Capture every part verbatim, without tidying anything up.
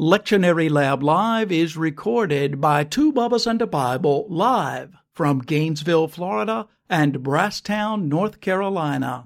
Lectionary Lab Live is recorded by Two Bubbas and a Bible live from Gainesville, Florida and Brasstown, North Carolina.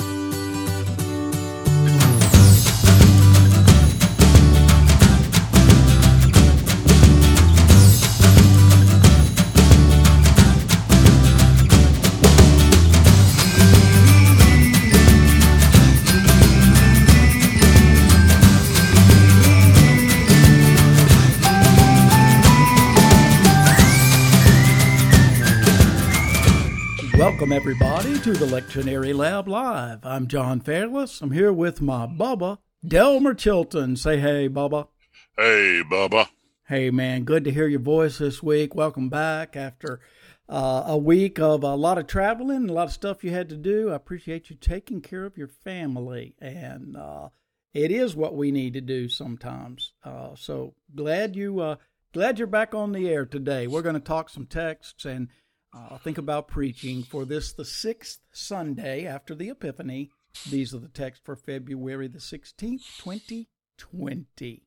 Welcome, everybody, to the Lectionary Lab Live. I'm John Fairless. I'm here with my Bubba, Delmer Chilton. Say hey, Bubba. Hey, Bubba. Hey, man, good to hear your voice this week. Welcome back after uh, a week of a lot of traveling, a lot of stuff you had to do. I appreciate you taking care of your family, and uh, it is what we need to do sometimes. Uh, so glad you uh, glad you're back on the air today. We're going to talk some texts and Uh, think about preaching for this, the sixth Sunday after the Epiphany. These are the texts for February the sixteenth, twenty twenty.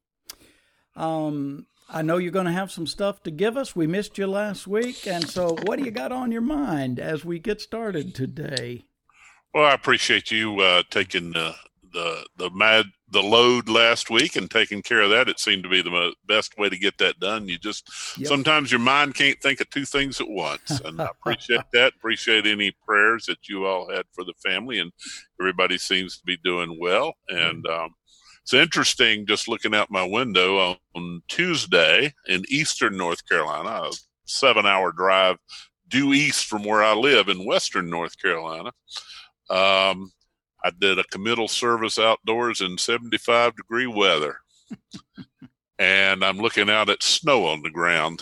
Um, I know you're going to have some stuff to give us. We missed you last week, and so what do you got on your mind as we get started today? Well, I appreciate you uh, taking uh, the the mad the load last week and taking care of that. It seemed to be the mo- best way to get that done. You just yep. Sometimes your mind can't think of two things at once, and I appreciate that. Appreciate any prayers that you all had for the family, and everybody seems to be doing well. And um, it's interesting just looking out my window on, on Tuesday in eastern North Carolina, a seven-hour drive due east from where I live in western North Carolina. Um, I did a committal service outdoors in seventy-five degree weather, and I'm looking out at snow on the ground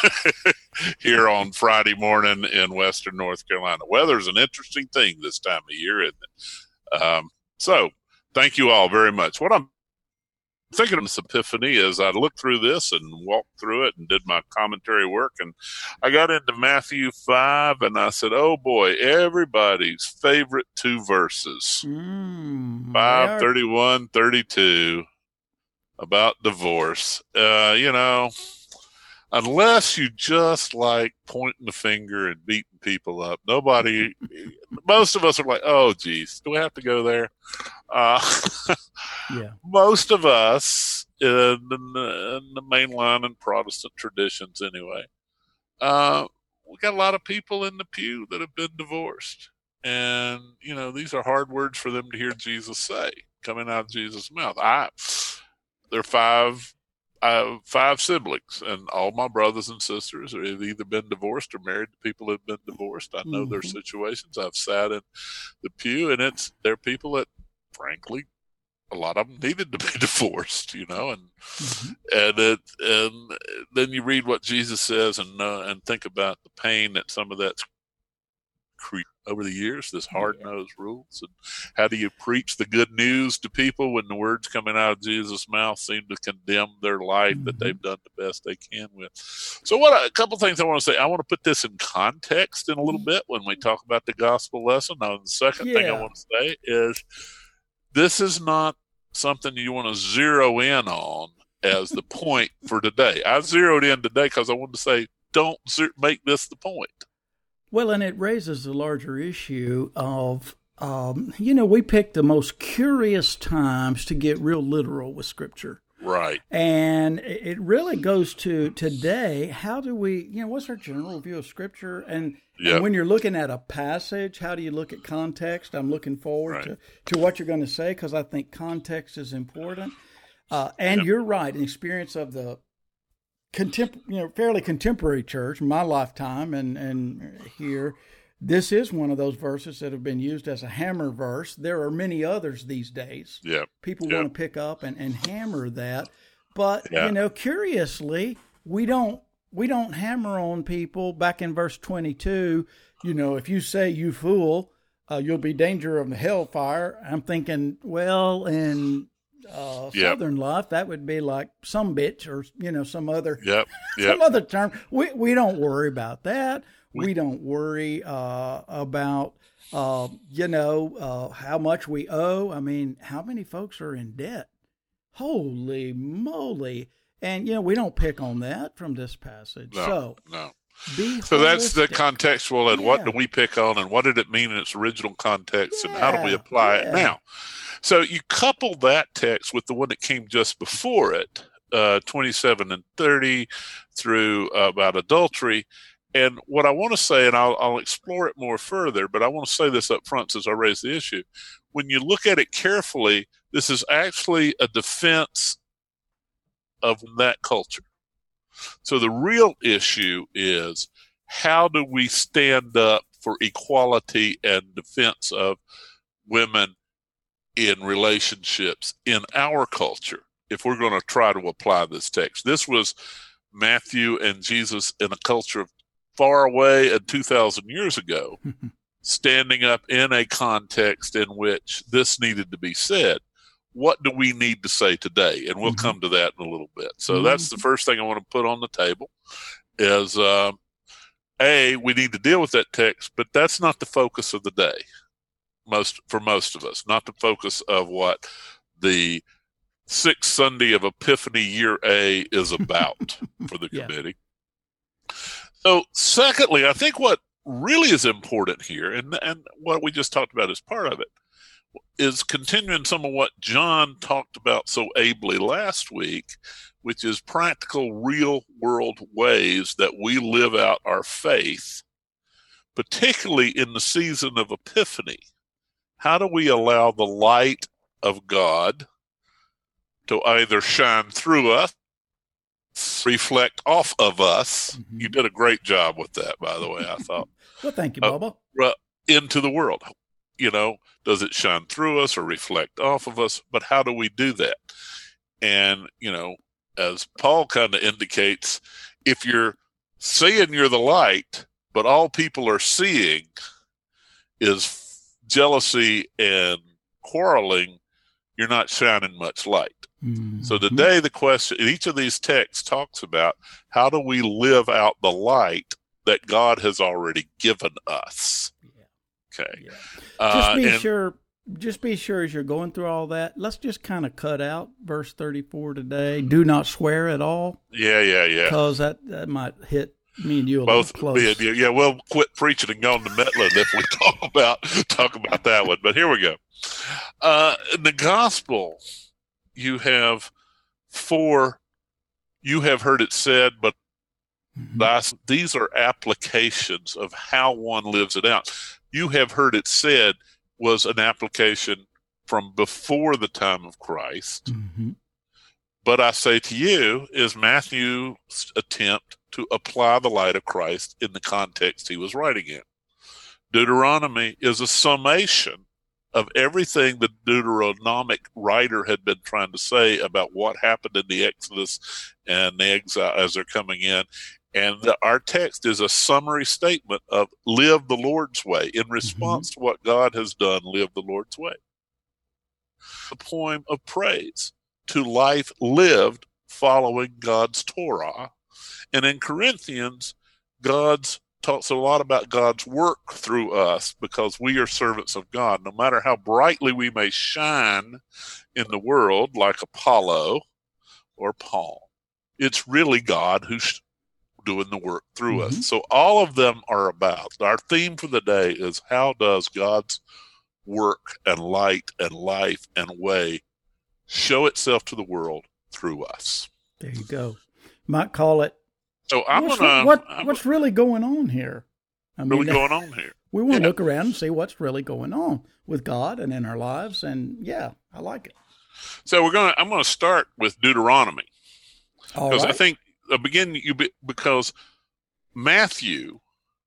here on Friday morning in western North Carolina. Weather's an interesting thing this time of year, isn't it? Um, so thank you all very much. What I'm thinking of this Epiphany is I looked through this and walked through it and did my commentary work, and I got into Matthew five, and I said, oh boy, everybody's favorite two verses, mm, five, thirty-one, thirty-two, about divorce. Uh, you know, unless you just like pointing the finger and beating people up, nobody, most of us are like, oh geez, do we have to go there? Uh, yeah. Most of us in the, in the mainline and Protestant traditions anyway, uh, we got a lot of people in the pew that have been divorced. And, you know, these are hard words for them to hear Jesus say coming out of Jesus' mouth. I, there are five, I have five siblings, and all my brothers and sisters have either been divorced or married to people who have been divorced. I know mm-hmm. their situations. I've sat in the pew, and it's, there are people that, frankly, a lot of them needed to be divorced, you know, and mm-hmm. and it, and then you read what Jesus says and uh, and think about the pain that some of that's created over the years. This hard-nosed yeah. rules, and how do you preach the good news to people when the words coming out of Jesus' mouth seem to condemn their life mm-hmm. that they've done the best they can with? So, what a couple things I want to say. I want to put this in context in a little bit when we talk about the gospel lesson. Now, the second yeah. thing I want to say is, this is not something you want to zero in on as the point for today. I zeroed in today because I wanted to say, don't zer- make this the point. Well, and it raises the larger issue of, um, you know, we pick the most curious times to get real literal with Scripture. Right. And it really goes to today, how do we, you know, what's our general view of Scripture? And, yep. and when you're looking at a passage, how do you look at context? I'm looking forward right. to, to what you're going to say, because I think context is important. Uh, and yep. you're right, an experience of the contempor- you know, fairly contemporary church, my lifetime and, and here, this is one of those verses that have been used as a hammer verse. There are many others these days. Yeah. People yep. want to pick up and, and hammer that. But, yeah. you know, curiously, we don't we don't hammer on people. Back in verse twenty-two, you know, if you say you fool, uh, you'll be danger of the hellfire. I'm thinking, well, in uh, yep. Southern life, that would be like some bitch or, you know, some other, yep. Yep. some other term. We, we don't worry about that. We don't worry uh, about, uh, you know, uh, how much we owe. I mean, how many folks are in debt? Holy moly. And, you know, we don't pick on that from this passage. No, so, no. Be so that's the holistic. contextual, and Yeah. what do we pick on, and what did it mean in its original context, Yeah. and how do we apply yeah. it now? So you couple that text with the one that came just before it, uh, twenty-seven and thirty through uh, about adultery. And what I want to say, and I'll, I'll explore it more further, but I want to say this up front since I raised the issue. When you look at it carefully, this is actually a defense of that culture. So the real issue is, how do we stand up for equality and defense of women in relationships in our culture if we're going to try to apply this text? This was Matthew and Jesus in a culture far away and two thousand years ago, standing up in a context in which this needed to be said. What do we need to say today? And we'll mm-hmm. come to that in a little bit. So mm-hmm. that's the first thing I want to put on the table is, uh, A, we need to deal with that text, but that's not the focus of the day most for most of us, not the focus of what the sixth Sunday of Epiphany Year A is about for the yeah. committee. So secondly, I think what really is important here, and, and what we just talked about as part of it, is continuing some of what John talked about so ably last week, which is practical, real-world ways that we live out our faith, particularly in the season of Epiphany. How do we allow the light of God to either shine through us, reflect off of us? Mm-hmm. You did a great job with that, by the way, I thought. Well, thank you, Bubba. Uh, into the world. You know, does it shine through us or reflect off of us? But how do we do that? And, you know, as Paul kind of indicates, if you're saying you're the light, but all people are seeing is jealousy and quarreling, you're not shining much light. Mm-hmm. So today the question, each of these texts talks about how do we live out the light that God has already given us. Yeah. Okay. Yeah. Just be uh, and, sure. Just be sure as you're going through all that. Let's just kind of cut out verse thirty-four today. Do not swear at all. Yeah, yeah, yeah. Because that, that might hit me and you a Both, little close. Yeah, yeah, we'll quit preaching and go to Midland if we talk about talk about that one. But here we go. Uh, in the gospel, you have four. You have heard it said, but mm-hmm. these are applications of how one lives it out. You have heard it said was an application from before the time of Christ. Mm-hmm. But I say to you is Matthew's attempt to apply the light of Christ in the context he was writing in. Deuteronomy is a summation of everything the Deuteronomic writer had been trying to say about what happened in the Exodus and the exile as they're coming in. And the, our text is a summary statement of live the Lord's way. In response mm-hmm. to what God has done, live the Lord's way. The poem of praise to life lived following God's Torah. And in Corinthians, God's talks a lot about God's work through us because we are servants of God. No matter how brightly we may shine in the world, like Apollo or Paul, it's really God who's doing the work through mm-hmm. us. So all of them are about, our theme for the day is how does God's work and light and life and way show itself to the world through us. There you go. Might call it. So I'm what's, gonna. What, I'm what's really going on here? I mean, really going on here. We want to yeah. look around and see what's really going on with God and in our lives, and yeah, I like it. So we're gonna. I'm gonna start with Deuteronomy because right. I think uh, begin you be, because Matthew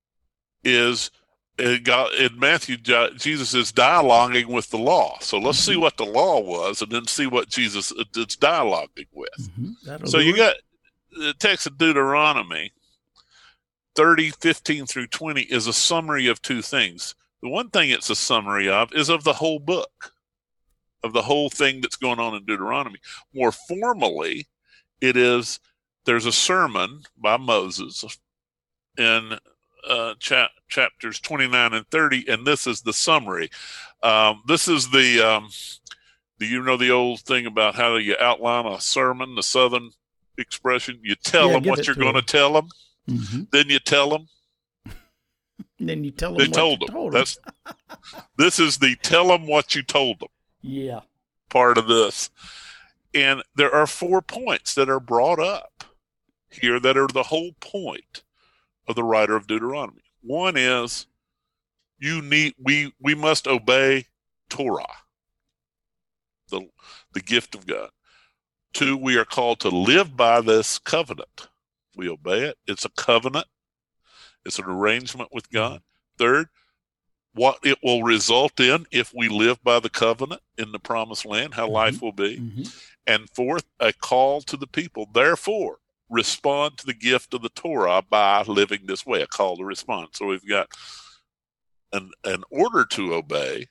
is. God, in Matthew, Jesus is dialoguing with the law. So let's mm-hmm. see what the law was and then see what Jesus is dialoguing with. Mm-hmm. So you got the text of Deuteronomy thirty, fifteen through twenty is a summary of two things. The one thing it's a summary of is of the whole book, of the whole thing that's going on in Deuteronomy. More formally, it is, there's a sermon by Moses in Uh, cha- chapters twenty-nine and thirty, and this is the summary. Um, this is the um, Do you know the old thing about how you outline a sermon, the Southern expression? You tell Yeah, them give what it you're to going to 'em. tell them, Mm-hmm. then you tell them. And then you tell They them what told you them. told them. That's this is the tell them what you told them Yeah. part of this. And there are four points that are brought up here that are the whole point of the writer of Deuteronomy. One is you need we we must obey Torah, the the gift of God. Two, we are called to live by this covenant. We obey it. It's a covenant. It's an arrangement with God. Third, what it will result in if we live by the covenant in the promised land, how Mm-hmm. life will be. Mm-hmm. And fourth, a call to the people. Therefore, respond to the gift of the Torah by living this way, a call to respond. So we've got an, an order to obey,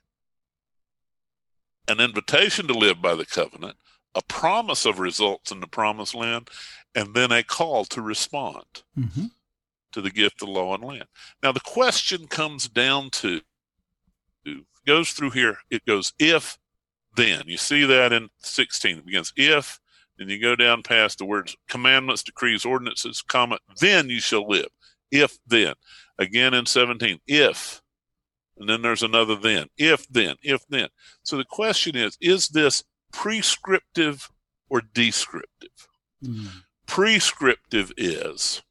an invitation to live by the covenant, a promise of results in the promised land, and then a call to respond Mm-hmm. to the gift of law and land. Now, the question comes down to, goes through here, it goes, if, then. You see that in sixteen. It begins, if, then you go down past the words, commandments, decrees, ordinances, comma, then you shall live. If, then. Again in seventeen, if, and then there's another then. If, then, if, then. So the question is, is this prescriptive or descriptive? Mm-hmm. Prescriptive is,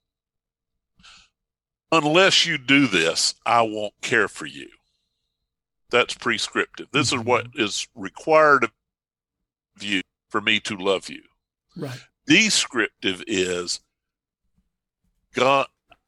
unless you do this, I won't care for you. That's prescriptive. This Mm-hmm. is what is required of you for me to love you. Right. Descriptive is, God,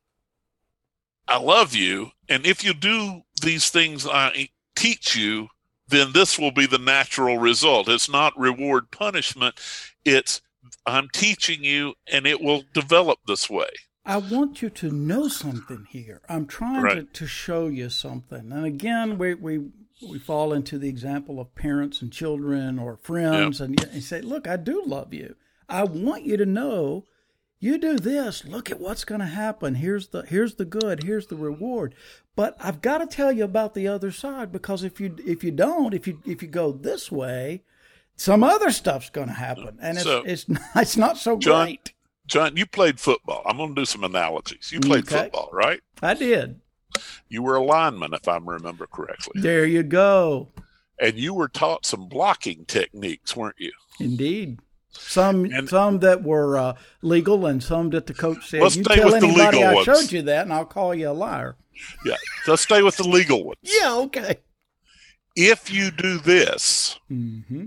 I love you, and if you do these things I teach you, then this will be the natural result. It's not reward punishment. It's I'm teaching you, and it will develop this way. I want you to know something here. I'm trying Right. to, to show you something. And again, we, we we fall into the example of parents and children or friends, Yep. and you, you say, look, I do love you. I want you to know, you do this, look at what's going to happen. Here's the here's the good, here's the reward. But I've got to tell you about the other side, because if you if you don't, if you if you go this way, some other stuff's going to happen, and it's So, it's not, it's not so John, great. John, you played football. I'm going to do some analogies. You played Okay. football, right? I did. You were a lineman, if I remember correctly. There you go. And you were taught some blocking techniques, weren't you? Indeed. Some And- some that were uh, legal, and some that the coach said, Let's you stay tell with the anybody legal I ones. showed you that, and I'll call you a liar. Yeah. Let's stay with the legal ones. Yeah, okay. If you do this, Mm-hmm.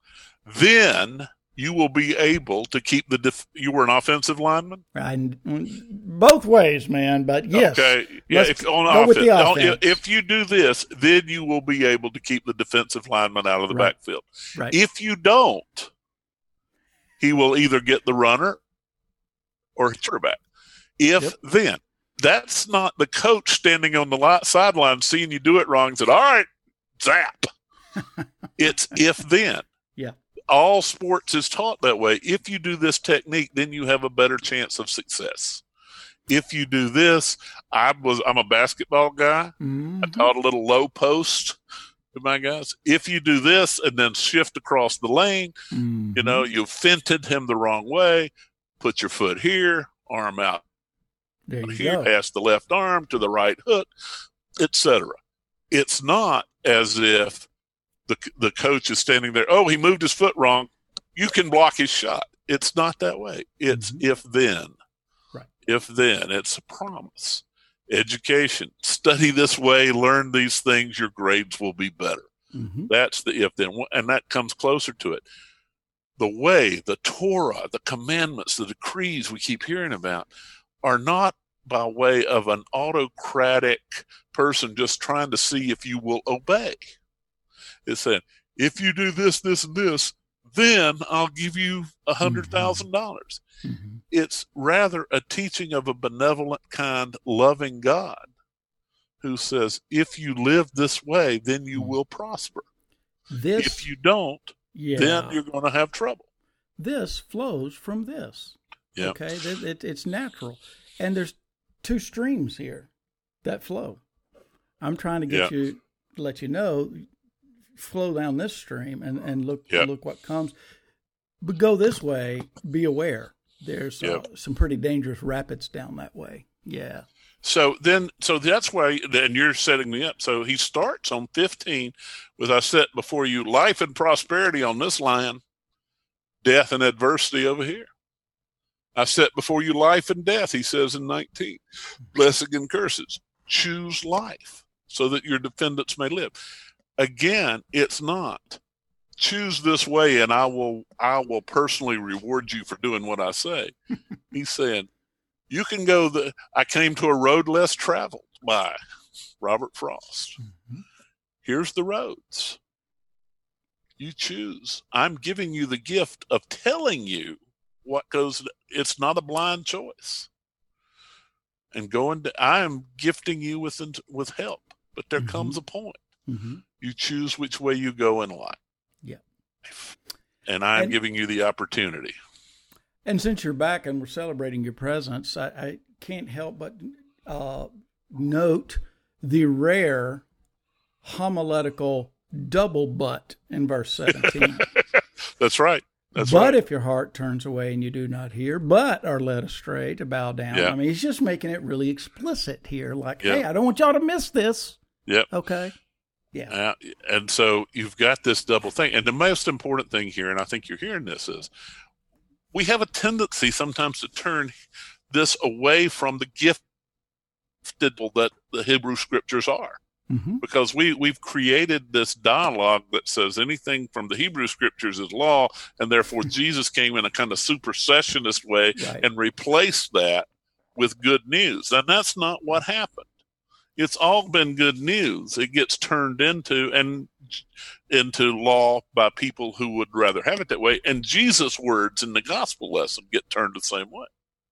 then you will be able to keep the def- you were an offensive lineman. I, both ways, man, but yes. Okay. Yeah. Let's If, on go with the offense, offense. if you do this, then you will be able to keep the defensive lineman out of the Right. backfield. Right. If you don't, he will either get the runner or hit your back. If Yep. then, that's not the coach standing on the li- sideline seeing you do it wrong and said, all right, zap. It's if then. Yeah. All sports is taught that way. If you do this technique, then you have a better chance of success. If you do this, I was I'm a basketball guy. Mm-hmm. I taught a little low post to my guys. If you do this and then shift across the lane, Mm-hmm. you know, you finted him the wrong way, put your foot here, arm out There you here, go. pass the left arm to the right hook, et cetera. It's not as if the the coach is standing there, oh, he moved his foot wrong, you can block his shot. It's not that way. It's Mhm. if then. Right. If then. It's a promise. Education. Study this way, learn these things, your grades will be better. Mm-hmm. That's the if then. And that comes closer to it. The way, the Torah, the commandments, the decrees we keep hearing about are not by way of an autocratic person just trying to see if you will obey. It's saying, if you do this, this, and this, then I'll give you a hundred thousand dollars. Mm-hmm. It's rather a teaching of a benevolent, kind, loving God who says, if you live this way, then you will prosper. This, If you don't, yeah, then you're going to have trouble. this flows from this. Yeah. Okay, it, it, it's natural, and there's two streams here that flow. I'm trying to get Yeah. you, let you know, flow down this stream and, and look Yep. look what comes. But go this way, be aware. There's uh, Yep. some pretty dangerous rapids down that way. Yeah. So then, so that's why, and you're setting me up. So he starts on fifteen with, I set before you life and prosperity on this line, death and adversity over here. I set before you life and death, he says in nineteen, blessing and curses. Choose life so that your defendants may live. Again, it's not choose this way and I will, I will personally reward you for doing what I say. He's saying, you can go the, I came to a road less traveled by Robert Frost. Mm-hmm. Here's the roads. You choose. I'm giving you the gift of telling you what goes. It's not a blind choice. And going to, I am gifting you with, with help, but there mm-hmm. comes a point. Mm-hmm. You choose which way you go in life. Yeah. And I'm and, giving you the opportunity. And since you're back and we're celebrating your presence, I, I can't help but uh, note the rare homiletical double but in verse seventeen. That's right. That's but right. if your heart turns away and you do not hear, but are led astray to bow down. Yeah. I mean, he's just making it really explicit here. Like, yeah. hey, I don't want y'all to miss this. Yep. Okay. Yeah. Uh, and so you've got this double thing. And the most important thing here, and I think you're hearing this, is we have a tendency sometimes to turn this away from the gifted that the Hebrew scriptures are. Mm-hmm. Because we, we've created this dialogue that says anything from the Hebrew scriptures is law, and therefore Jesus came in a kind of supersessionist way right. and replaced that with good news. And that's not what happened. It's all been good news. It gets turned into and into law by people who would rather have it that way. And Jesus' words in the gospel lesson get turned the same way.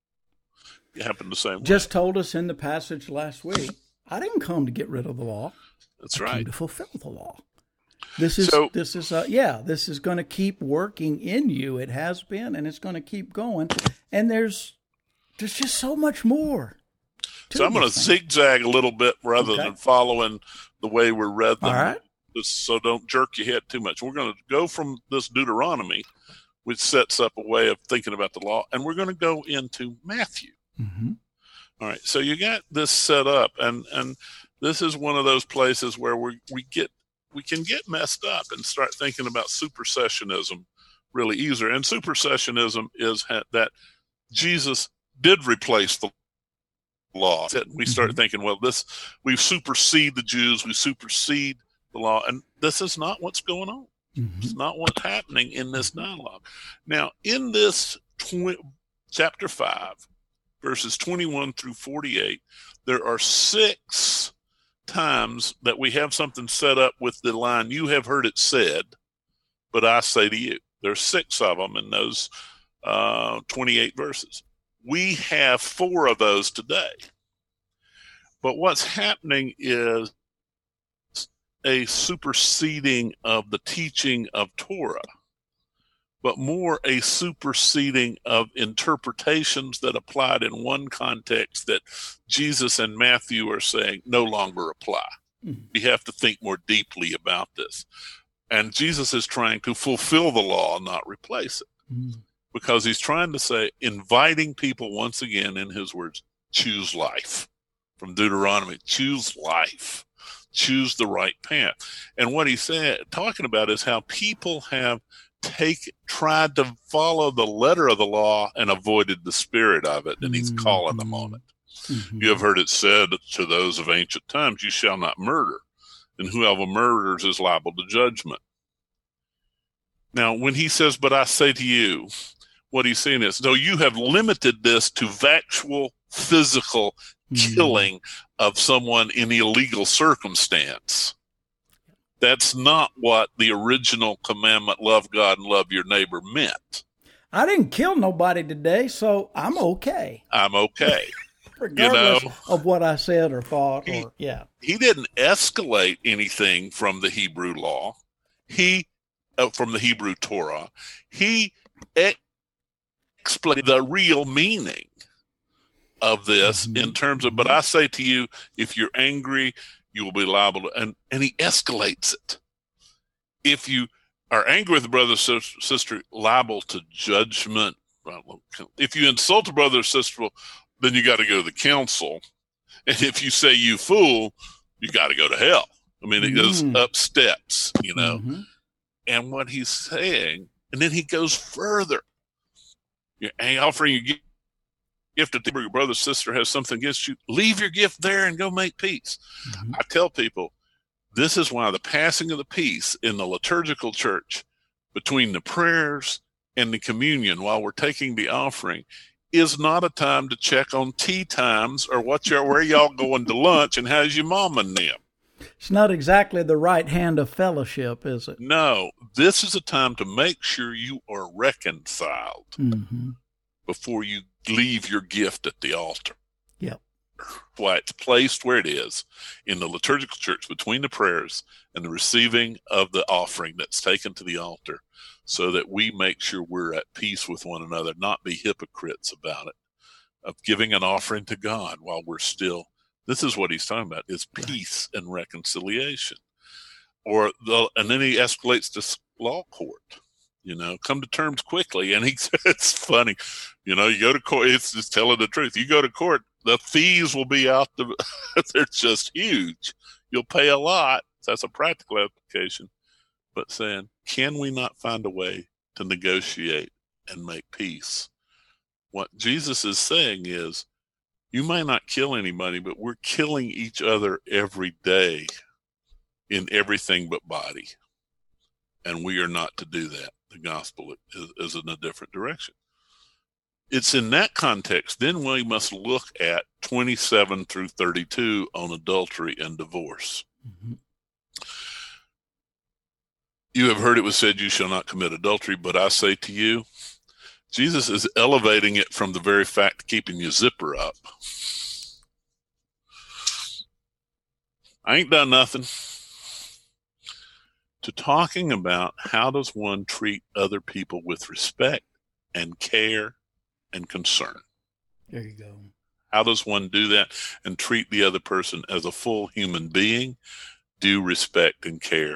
It happened the same way. Just told us in the passage last week, I didn't come to get rid of the law. That's I right. came to fulfill the law. This is so, this is uh, yeah. This is going to keep working in you. It has been, and it's going to keep going. And there's there's just so much more. So I'm going to zigzag a little bit rather okay. than following the way we read them. All right. Just so don't jerk your head too much. We're going to go from this Deuteronomy, which sets up a way of thinking about the law, and we're going to go into Matthew. Mm-hmm. All right. So you got this set up, and, and this is one of those places where we, we get we can get messed up and start thinking about supersessionism really easier. And supersessionism is that Jesus did replace the law. We start mm-hmm. thinking, well, this we supersede the Jews, we supersede the law, and this is not what's going on. Mm-hmm. It's not what's happening in this dialogue. Now, in this tw- chapter five, verses twenty-one through forty-eight, there are six times that we have something set up with the line, "You have heard it said, but I say to you." There's six of them in those uh, twenty-eight verses. We have four of those today. But what's happening is a superseding of the teaching of Torah, but more a superseding of interpretations that applied in one context that Jesus and Matthew are saying no longer apply. Mm-hmm. We have to think more deeply about this. And Jesus is trying to fulfill the law, not replace it. Mm-hmm. Because he's trying to say, inviting people once again, in his words, choose life. From Deuteronomy, choose life. Choose the right path. And what he's saying, talking about is how people have take tried to follow the letter of the law and avoided the spirit of it, and he's mm-hmm. calling them on it. Mm-hmm. You have heard it said to those of ancient times, you shall not murder, and whoever murders is liable to judgment. Now, when he says, but I say to you, what he's saying is, though you have limited this to actual physical mm-hmm. killing of someone in illegal circumstance, that's not what the original commandment, love God and love your neighbor, meant. I didn't kill nobody today, so I'm okay. I'm okay. Regardless you know, of what I said or thought. He, or yeah. he didn't escalate anything from the Hebrew law. He, uh, from the Hebrew Torah. He explained the real meaning of this mm-hmm. in terms of, but I say to you, if you're angry, you will be liable to, and, and he escalates it. if you are angry with a brother or sister, liable to judgment. If you insult a brother or sister, then you got to go to the council. And if you say you fool, you got to go to hell. I mean, it goes Mm. up steps, you know. Mm-hmm. And what he's saying, and then he goes further. You're offering your gift to your brother or sister has something against you, leave your gift there and go make peace. Mm-hmm. I tell people, this is why the passing of the peace in the liturgical church between the prayers and the communion while we're taking the offering is not a time to check on tea times or what y'all, where y'all going to lunch and how's your mom and them. It's not exactly the right hand of fellowship, is it? No, this is a time to make sure you are reconciled mm-hmm. before you leave your gift at the altar. Yep. Why it's placed where it is in the liturgical church between the prayers and the receiving of the offering that's taken to the altar, so that we make sure we're at peace with one another, not be hypocrites about it, of giving an offering to God while we're still, this is what he's talking about, is peace right. and reconciliation. Or the, and then he escalates to law court, you know, come to terms quickly. And he it's funny, you know, you go to court, it's just telling the truth. You go to court, the fees will be out the, they're just huge. You'll pay a lot. So that's a practical application. But saying, can we not find a way to negotiate and make peace? What Jesus is saying is, you may not kill anybody, but we're killing each other every day in everything but body. And we are not to do that. The gospel is, is in a different direction. It's in that context, then we must look at twenty-seven through thirty-two on adultery and divorce. Mm-hmm. You have heard it was said, you shall not commit adultery, but I say to you, Jesus is elevating it from the very fact of keeping your zipper up. I ain't done nothing. To talking about how does one treat other people with respect and care and concern. There you go. How does one do that and treat the other person as a full human being, due respect and care?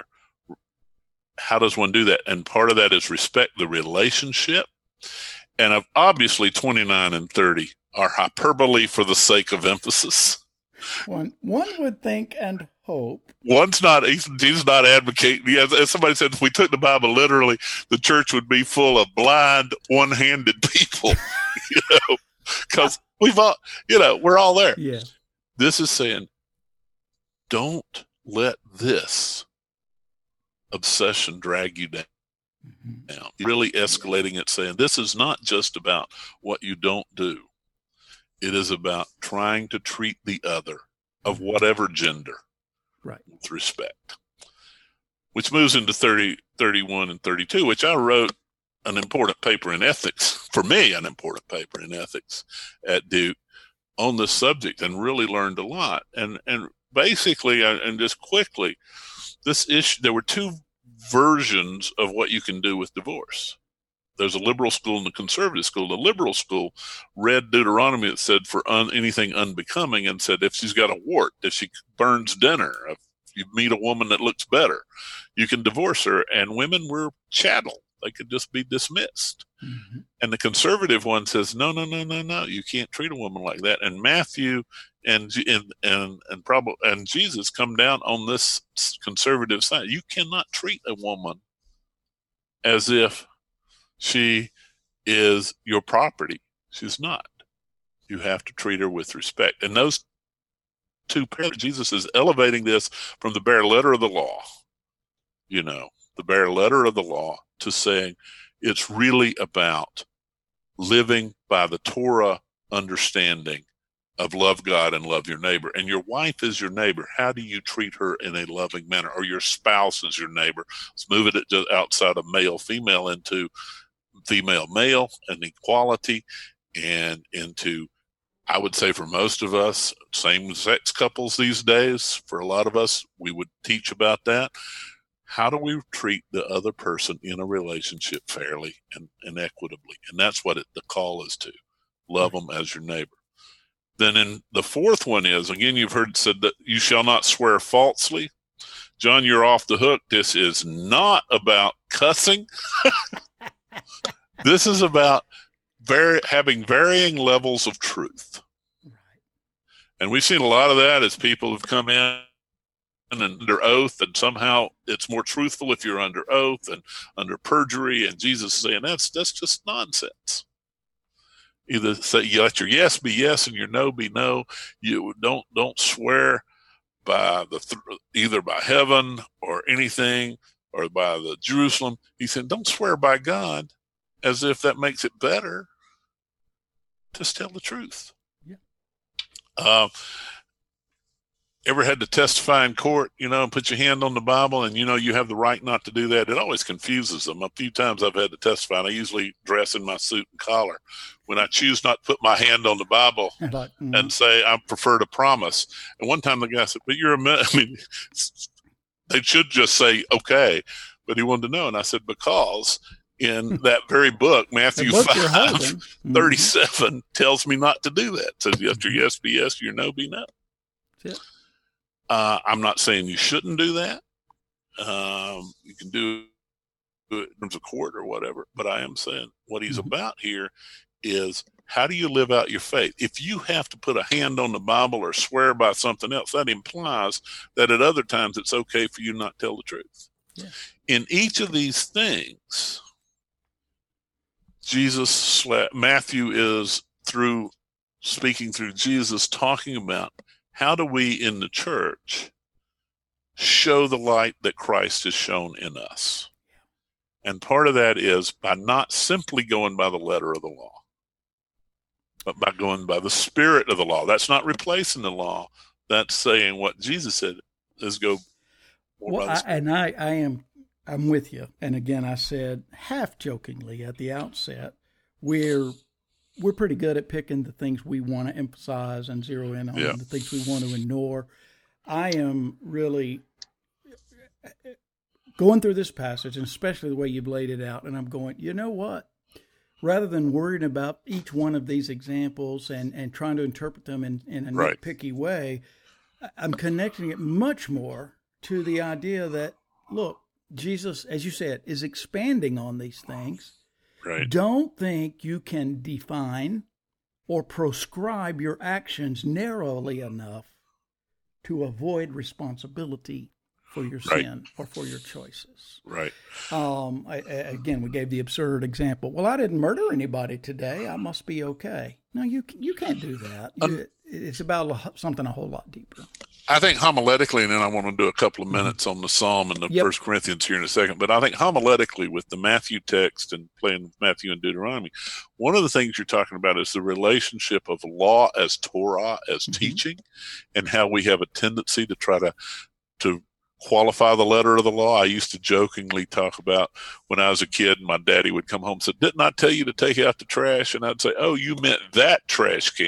How does one do that? And part of that is respect the relationship. And obviously twenty-nine and thirty are hyperbole for the sake of emphasis. One one would think and hope. One's not, he's, he's not advocating. As, as somebody said, if we took the Bible literally, the church would be full of blind, one-handed people, you know, because we've all, you know, we're all there. Yeah. This is saying, don't let this obsession drag you down. Mm-hmm. Now, really escalating it, saying this is not just about what you don't do. It is about trying to treat the other of whatever gender right. with respect. Which moves into thirty, thirty-one and thirty-two, which I wrote an important paper in ethics, for me, an important paper in ethics at Duke on this subject, and really learned a lot. And, and basically, and just quickly, this issue, there were two versions of what you can do with divorce. There's a liberal school and a conservative school. The liberal school read Deuteronomy that said for un, anything unbecoming, and said if she's got a wart, if she burns dinner, if you meet a woman that looks better, you can divorce her. And women were chattel. They could just be dismissed. Mm-hmm. And the conservative one says, no, no, no, no, no, you can't treat a woman like that. And Matthew and and and and, probably, and Jesus come down on this conservative side. You cannot treat a woman as if she is your property. She's not. You have to treat her with respect. And those two pairs, Jesus is elevating this from the bare letter of the law, you know, the bare letter of the law, to saying it's really about living by the Torah understanding of love God and love your neighbor. And your wife is your neighbor. How do you treat her in a loving manner? Or your spouse is your neighbor. Let's move it just outside of male, female into female, male, and equality, and into, I would say for most of us, same-sex couples these days, for a lot of us, we would teach about that. How do we treat the other person in a relationship fairly and, and equitably? And that's what it, the call is to. Love them as your neighbor. Then in the fourth one is, again, you've heard it said that you shall not swear falsely. John, you're off the hook. This is not about cussing. This is about very, having varying levels of truth. Right. And we've seen a lot of that as people have come in and under oath, and somehow it's more truthful if you're under oath and under perjury. And Jesus is saying that's that's just nonsense. Either say you let your yes be yes and your no be no. You don't don't swear by the th- either by heaven or anything or by the Jerusalem. He said, don't swear by God as if that makes it better. Just tell the truth. Yeah. Uh, ever had to testify in court, you know, and put your hand on the Bible and, you know, you have the right not to do that? It always confuses them. A few times I've had to testify, and I usually dress in my suit and collar. When I choose not to put my hand on the Bible like, mm-hmm. and say, I prefer to promise. And one time the guy said, but you're a man. I mean, they should just say, okay. But he wanted to know. And I said, because in that very book, Matthew book five, thirty-seven mm-hmm. tells me not to do that. It says, let your yes be yes, your no be no. That's it. Uh, I'm not saying you shouldn't do that. Um, you can do it in terms of court or whatever, but I am saying what he's mm-hmm. about here is how do you live out your faith? If you have to put a hand on the Bible or swear by something else, that implies that at other times it's okay for you not to tell the truth. Yeah. In each of these things, Jesus, Matthew is through speaking through Jesus talking about how do we in the church show the light that Christ has shown in us? And part of that is by not simply going by the letter of the law, but by going by the spirit of the law. That's not replacing the law. That's saying what Jesus said is go. Well, I, and I, I am, I'm with you. And again, I said half jokingly at the outset, we're we're pretty good at picking the things we want to emphasize and zero in on, yeah. the things we want to ignore. I am really going through this passage, and especially the way you've laid it out, and I'm going, you know what? Rather than worrying about each one of these examples and, and trying to interpret them in, in a right. nitpicky way, I'm connecting it much more to the idea that, look, Jesus, as you said, is expanding on these things. Right. Don't think you can define or proscribe your actions narrowly enough to avoid responsibility for your right. sin or for your choices. Right. Um, I, I, again, we gave the absurd example. Well, I didn't murder anybody today. I must be okay. No, you you can't do that. You, it's about something a whole lot deeper. I think homiletically, and then I want to do a couple of minutes on the Psalm and the yep. First Corinthians here in a second, but I think homiletically with the Matthew text and playing Matthew and Deuteronomy, one of the things you're talking about is the relationship of law as Torah, as mm-hmm. teaching, and how we have a tendency to try to to qualify the letter of the law. I used to jokingly talk about when I was a kid and my daddy would come home and say, didn't I tell you to take out the trash? And I'd say, oh, you meant that trash can.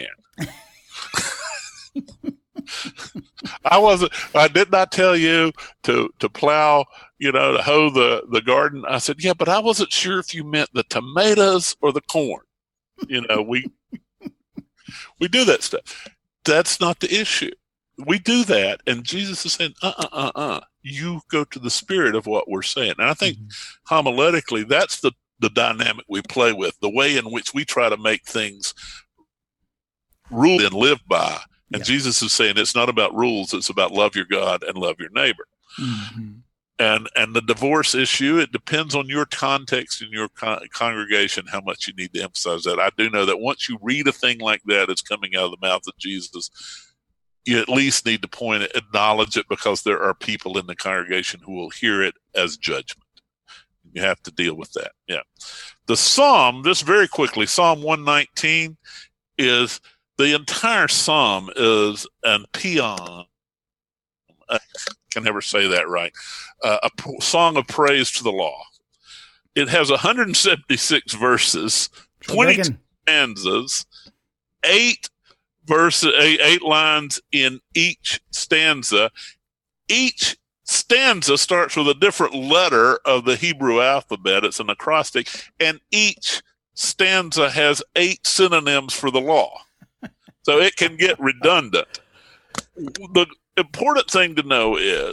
I wasn't, I did not tell you to, to plow, you know, to hoe the, the garden. I said, yeah, but I wasn't sure if you meant the tomatoes or the corn. You know, we, we do that stuff. That's not the issue. We do that. And Jesus is saying, uh, uh, uh, uh, you go to the spirit of what we're saying. And I think mm-hmm. homiletically, that's the, the dynamic we play with, the way in which we try to make things rule and live by. And yeah. Jesus is saying it's not about rules. It's about love your God and love your neighbor. Mm-hmm. And and the divorce issue, it depends on your context and your con- congregation, how much you need to emphasize that. I do know that once you read a thing like that, it's coming out of the mouth of Jesus, you at least need to point it, acknowledge it, because there are people in the congregation who will hear it as judgment. You have to deal with that. Yeah. The Psalm, this very quickly, Psalm one nineteen is... the entire psalm is an paean. I can never say that right. Uh, a p- song of praise to the law. It has one hundred seventy-six verses, twenty stanzas, eight verses, eight, eight lines in each stanza. Each stanza starts with a different letter of the Hebrew alphabet. It's an acrostic, and each stanza has eight synonyms for the law. So it can get redundant. The important thing to know is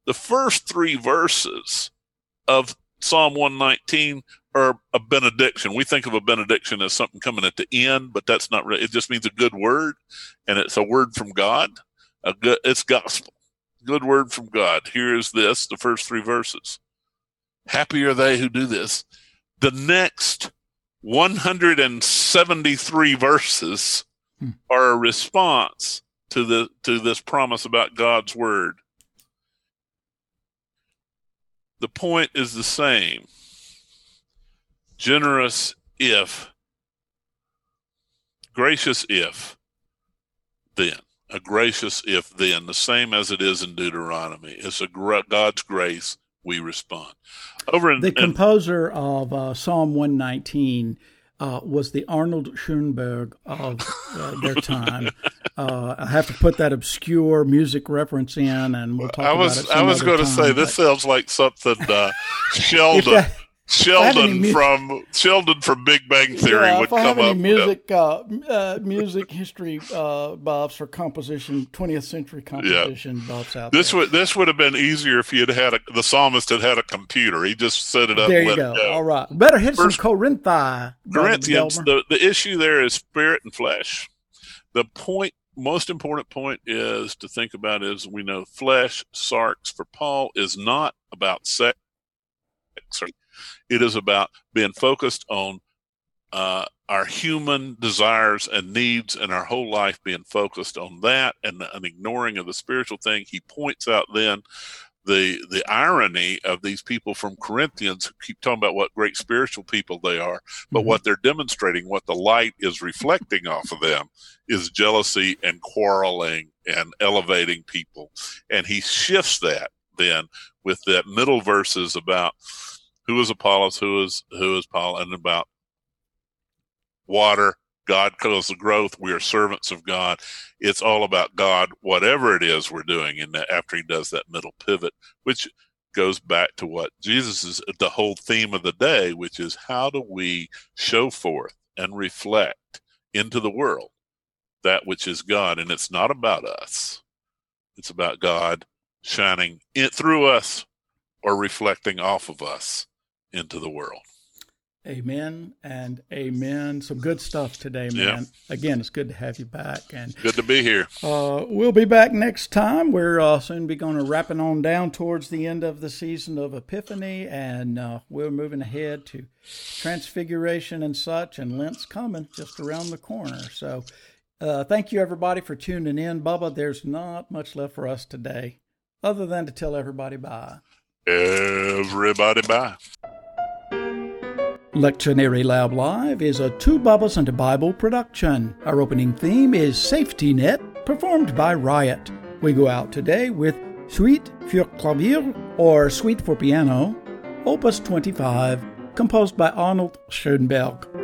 The first three verses of Psalm one nineteen are a benediction. We think of a benediction as something coming at the end, but that's not really. It just means a good word, and it's a word from God. A good, it's gospel. Good word from God. Here is this, the first three verses. Happy are they who do this. The next one hundred seventy-three verses hmm. are a response to the to this promise about God's word. The point is the same. Generous if, gracious if, then. A gracious if then, the same as it is in Deuteronomy. It's a God's grace, we respond. Over in, the in, composer of uh, Psalm one nineteen uh, was the Arnold Schoenberg of uh, their time. Uh, I have to put that obscure music reference in, and we'll talk I was, about it some I was other going to time, say, this but... sounds like something uh, Sheldon... That, Sheldon mu- from Sheldon from Big Bang Theory yeah, would if I come have any up. Music, uh, uh, music history uh, buffs or composition, twentieth century composition yeah. buffs out this there. Would, this would have been easier if he had had a, the psalmist had had a computer. He just set it up. There and you let go. It go. All right, better hit First, some Corinthi. Corinthians. The, the issue there is spirit and flesh. The point, most important point, is to think about is we know flesh, sarx for Paul is not about sex. It is about being focused on uh, our human desires and needs and our whole life being focused on that and an ignoring of the spiritual thing. He points out then the the irony of these people from Corinthians who keep talking about what great spiritual people they are, but mm-hmm. what they're demonstrating, what the light is reflecting off of them is jealousy and quarreling and elevating people. And he shifts that then with that middle verses about who is Apollos, who is who is Paul, and about water. God calls the growth. We are servants of God. It's all about God, whatever it is we're doing. And after he does that middle pivot, which goes back to what Jesus is, the whole theme of the day, which is how do we show forth and reflect into the world that which is God? And it's not about us. It's about God shining in, through us or reflecting off of us into the world. Amen and amen. Some good stuff today, man. Yeah. Again, it's good to have you back. And good to be here. Uh, we'll be back next time. We're uh, soon be going to wrapping on down towards the end of the season of Epiphany, and uh, we're moving ahead to Transfiguration and such, and Lent's coming just around the corner. So uh, thank you, everybody, for tuning in. Bubba, there's not much left for us today other than to tell everybody bye. Everybody bye. Lectionary Lab Live is a Two Bubbas and a Bible production. Our opening theme is Safety Net, performed by Riot. We go out today with Suite für Klavier, or Suite for Piano, Opus twenty-five, composed by Arnold Schoenberg.